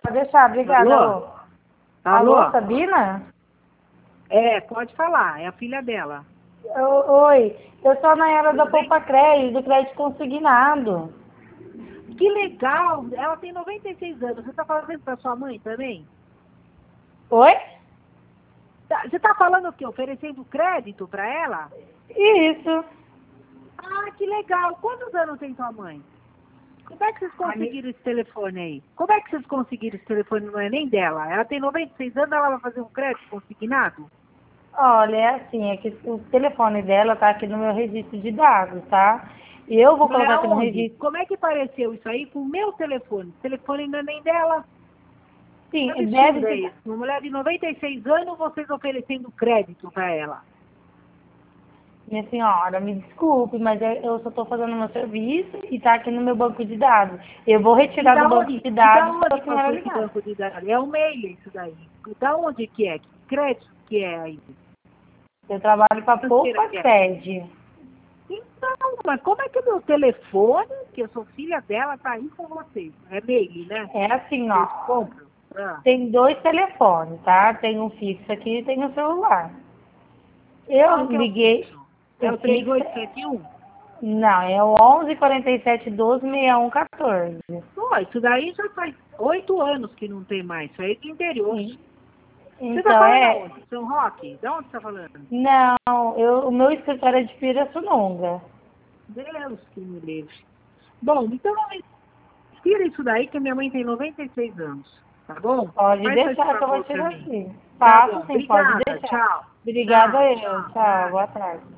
Pode deixar, obrigada. Alô? Alô, Sabina? É, pode falar, é a filha dela. Oi, eu sou a Nayara da Tudo bem? Poupa Crédito, do crédito consignado. Que legal! Ela tem 96 anos. Você tá fazendo para sua mãe também? Oi? Você tá falando o quê? Oferecendo crédito para ela? Isso. Ah, que legal! Quantos anos tem sua mãe? Como é que vocês A mi- conseguiram esse telefone aí? Como é que vocês conseguiram esse telefone? Não é nem dela. Ela tem 96 anos, ela vai fazer um crédito consignado? Olha, é assim, é que o telefone dela tá aqui no meu registro de dados, tá? E eu vou Mas colocar aqui no aonde? registro. Como é que apareceu isso aí com o meu telefone? O telefone não é nem dela. Que Sim, deve absurdo é de... isso? Uma mulher de 96 anos, vocês oferecendo crédito para ela. Minha senhora, me desculpe, mas eu só estou fazendo meu serviço e tá aqui no meu banco de dados. Eu vou E retirar do da banco onde? de E da dados para onde a senhora passou esse ligar. banco de dados? É um mail isso daí. Da onde que é? Que crédito que é aí? Eu trabalho para Financeira Poupa que é? Crédito. Então, mas como é que o meu telefone, que eu sou filha dela, tá aí com vocês? É mail, né? É assim, Vocês ó. compram? Ah, Tem dois telefones, tá? Tem um fixo aqui e tem um celular. Eu qual que é o liguei fixo? o É o fixo. 3871? Não, é o 11 47 12 61 14. Pô, isso daí já faz 8 anos que não tem mais. Isso aí é do interior. E- Você tá Então falando é. aonde? São Roque? De onde você tá falando? Não, o meu escritório é de Pirassununga. Deus que me livre. Bom, então tira isso daí que minha mãe tem 96 anos. Tá bom? Pode Faz esse deixar que eu vou favor pra tirar mim. sim. Tá Faço bom. sim, pode Obrigada. deixar. Tchau. Obrigada Tchau, eu. tchau. Tchau, boa Nada. tarde.